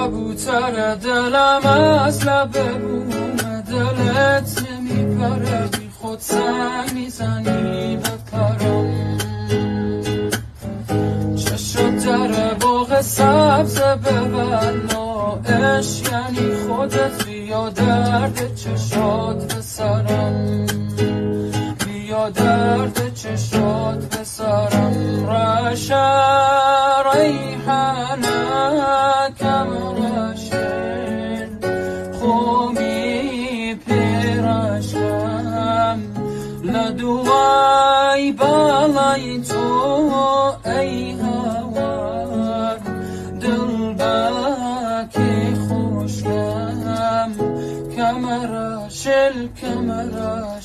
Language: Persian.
کبوتر دلم از لب بوم دلت نمیپره، بی خود سنگ میزنی به پرم. چه شد در باغ سبز ببلا، عشق یعنی خودت، بیا درد چشات به سرم، بیا درد چشات به سرم. رشا ریحانه کم رشن خومی پیرشم، لدوای بالای تو ای هوار، دل بکی خوشگم، کمرشل کمرشل.